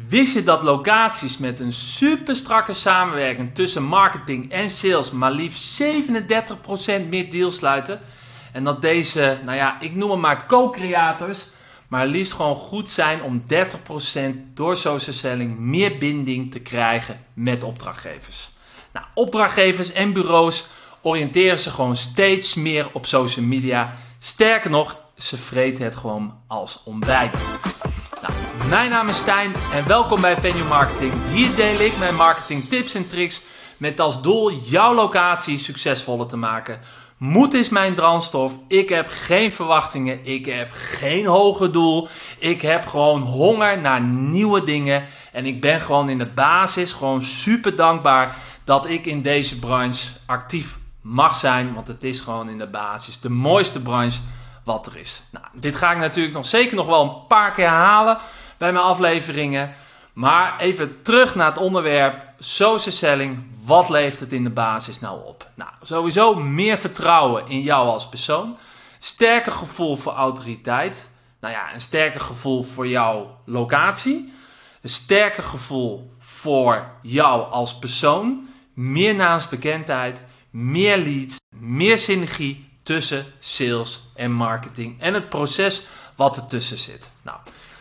Wist je dat locaties met een super strakke samenwerking tussen marketing en sales maar liefst 37% meer deals sluiten? En dat deze, ik noem hem maar co-creators, maar liefst gewoon goed zijn om 30% door social selling meer binding te krijgen met opdrachtgevers. Nou, opdrachtgevers en bureaus oriënteren zich gewoon steeds meer op social media. Sterker nog, ze vreten het gewoon als ontbijt. Nou, mijn naam is Stijn en welkom bij Venue Marketing. Hier deel ik mijn marketing tips en tricks met als doel jouw locatie succesvoller te maken. Moed is mijn brandstof. Ik heb geen verwachtingen. Ik heb geen hoger doel. Ik heb gewoon honger naar nieuwe dingen. En ik ben gewoon in de basis gewoon super dankbaar dat ik in deze branche actief mag zijn. Want het is gewoon in de basis de mooiste branche wat er is. Nou, dit ga ik natuurlijk zeker nog wel een paar keer herhalen bij mijn afleveringen. Maar even terug naar het onderwerp social selling. Wat levert het in de basis nou op? Nou, sowieso meer vertrouwen in jou als persoon. Sterker gevoel voor autoriteit. Een sterker gevoel voor jouw locatie. Een sterker gevoel voor jou als persoon. Meer naamsbekendheid. Meer leads. Meer synergie tussen sales en marketing. En het proces wat ertussen zit. Nou,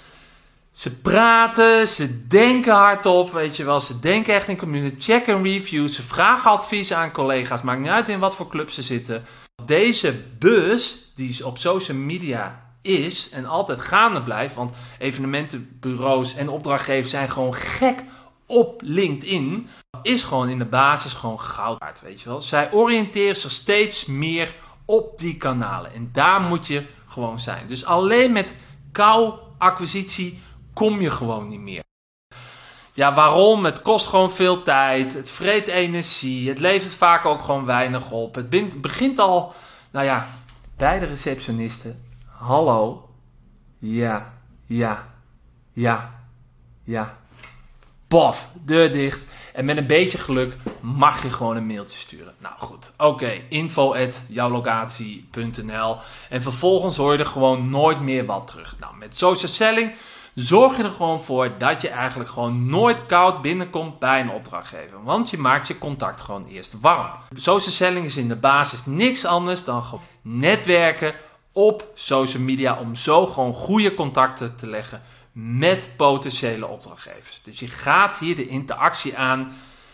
ze praten, ze denken hardop, weet je wel. Ze denken echt in community. Check en review. Ze vragen advies aan collega's. Maakt niet uit in wat voor club ze zitten. Deze buzz die op social media is en altijd gaande blijft. Want evenementenbureaus en opdrachtgevers zijn gewoon gek op LinkedIn. Is gewoon in de basis gewoon goud waard, weet je wel. Zij oriënteren zich steeds meer op die kanalen. En daar moet je gewoon zijn. Dus alleen met kou acquisitie kom je gewoon niet meer. Ja, waarom? Het kost gewoon veel tijd. Het vreet energie. Het levert vaak ook gewoon weinig op. Het begint al, bij de receptionisten. Hallo? Ja. Bof, deur dicht. En met een beetje geluk mag je gewoon een mailtje sturen. Nou goed, oké. info@jouwlocatie.nl En vervolgens hoor je er gewoon nooit meer wat terug. Nou, met social selling zorg je er gewoon voor dat je eigenlijk gewoon nooit koud binnenkomt bij een opdrachtgever. Want je maakt je contact gewoon eerst warm. Social selling is in de basis niks anders dan gewoon netwerken op social media om zo gewoon goede contacten te leggen met potentiële opdrachtgevers. Dus je gaat hier de interactie aan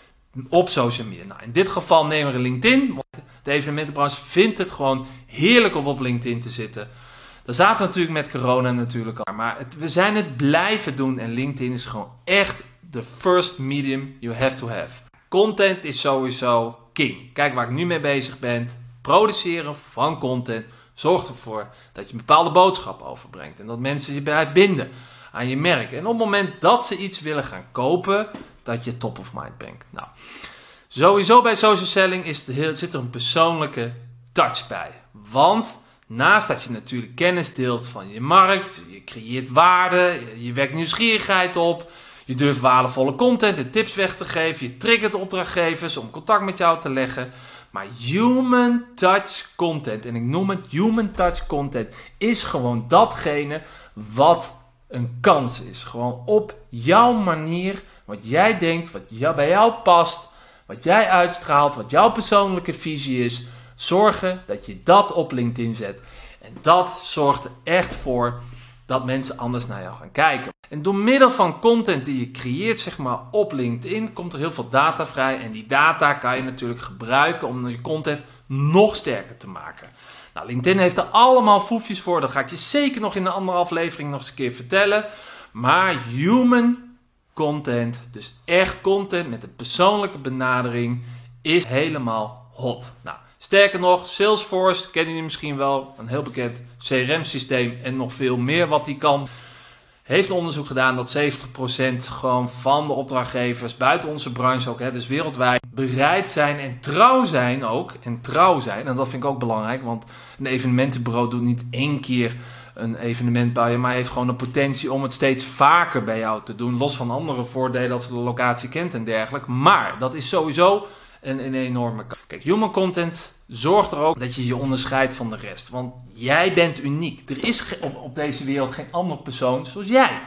op social media. Nou, in dit geval nemen we LinkedIn. Want de evenementenbranche vindt het gewoon heerlijk om op LinkedIn te zitten. Daar zaten we natuurlijk met corona natuurlijk al. Maar we zijn het blijven doen. En LinkedIn is gewoon echt de first medium you have to have. Content is sowieso king. Kijk waar ik nu mee bezig ben. Produceren van content zorgt ervoor dat je een bepaalde boodschap overbrengt. En dat mensen je blijven binden aan je merk. En op het moment dat ze iets willen gaan kopen, dat je top of mind bent. Nou, sowieso bij social selling zit er een persoonlijke touch bij. Want naast dat je natuurlijk kennis deelt van je markt, je creëert waarde, je wekt nieuwsgierigheid op, je durft waardevolle content en tips weg te geven, je triggert opdrachtgevers om contact met jou te leggen. Maar human touch content, en ik noem het human touch content, is gewoon datgene wat een kans is. Gewoon op jouw manier, wat jij denkt, wat bij jou past, wat jij uitstraalt, wat jouw persoonlijke visie is. Zorgen dat je dat op LinkedIn zet. En dat zorgt er echt voor dat mensen anders naar jou gaan kijken. En door middel van content die je creëert, op LinkedIn, komt er heel veel data vrij. En die data kan je natuurlijk gebruiken om je content nog sterker te maken. Nou, LinkedIn heeft er allemaal foefjes voor. Dat ga ik je zeker nog in de andere aflevering nog eens een keer vertellen. Maar human content, dus echt content met een persoonlijke benadering, is helemaal hot. Nou, sterker nog, Salesforce, kennen jullie misschien wel, een heel bekend CRM-systeem en nog veel meer wat die kan. Heeft onderzoek gedaan dat 70% gewoon van de opdrachtgevers buiten onze branche ook, dus wereldwijd, bereid zijn en trouw zijn ook. En dat vind ik ook belangrijk, want een evenementenbureau doet niet één keer een evenement bij je, maar heeft gewoon de potentie om het steeds vaker bij jou te doen. Los van andere voordelen als ze de locatie kent en dergelijke. Maar dat is sowieso een enorme kans. Kijk, human content zorgt er ook dat je je onderscheidt van de rest. Want jij bent uniek. Er is op deze wereld geen andere persoon zoals jij.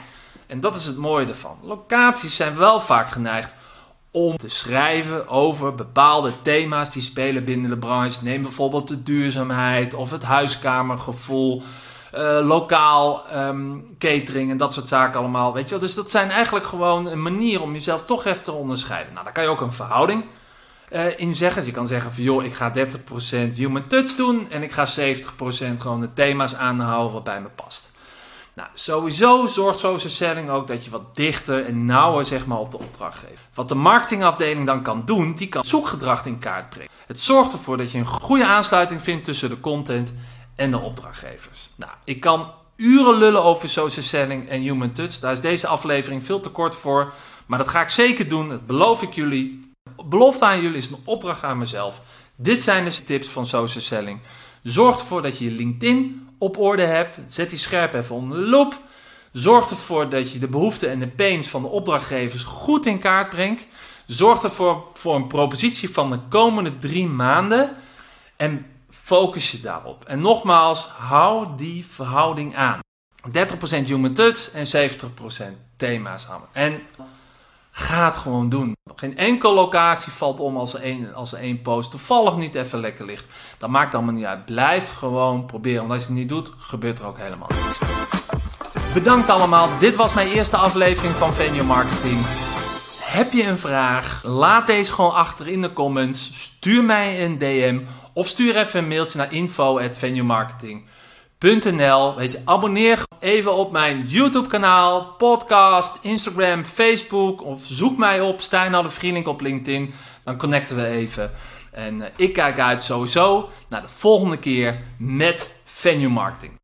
En dat is het mooie ervan. Locaties zijn wel vaak geneigd om te schrijven over bepaalde thema's die spelen binnen de branche. Neem bijvoorbeeld de duurzaamheid of het huiskamergevoel, lokaal, catering en dat soort zaken allemaal. Weet je wel? Dus dat zijn eigenlijk gewoon een manier om jezelf toch even te onderscheiden. Nou, daar kan je ook een verhouding in zeggen. Je kan zeggen van joh, ik ga 30% human touch doen en ik ga 70% gewoon de thema's aanhouden wat bij me past. Nou, sowieso zorgt social selling ook dat je wat dichter en nauwer zeg maar, op de opdracht geeft. Wat de marketingafdeling dan kan doen, die kan zoekgedrag in kaart brengen. Het zorgt ervoor dat je een goede aansluiting vindt tussen de content en de opdrachtgevers. Nou, ik kan uren lullen over social selling en human touch. Daar is deze aflevering veel te kort voor. Maar dat ga ik zeker doen, dat beloof ik jullie. Belofte aan jullie is een opdracht aan mezelf. Dit zijn de tips van social selling. Zorg ervoor dat je je LinkedIn op orde hebt. Zet die scherp even onder de loep. Zorg ervoor dat je de behoeften en de pains van de opdrachtgevers goed in kaart brengt. Zorg ervoor voor een propositie van de komende 3 maanden. En focus je daarop. En nogmaals, hou die verhouding aan. 30% human touch en 70% thema's houden. En ga het gewoon doen. Geen enkele locatie valt om als er één post toevallig niet even lekker ligt. Dat maakt allemaal niet uit. Blijf gewoon proberen. Want als je het niet doet, gebeurt er ook helemaal niks. Bedankt allemaal. Dit was mijn eerste aflevering van Venue Marketing. Heb je een vraag? Laat deze gewoon achter in de comments. Stuur mij een DM. Of stuur even een mailtje naar info@venuemarketing.nl. Weet je, abonneer even op mijn YouTube kanaal, podcast, Instagram, Facebook. Of zoek mij op, Stijn Oude-Vrielink op LinkedIn. Dan connecten we even. En ik kijk uit sowieso naar de volgende keer met Venue Marketing.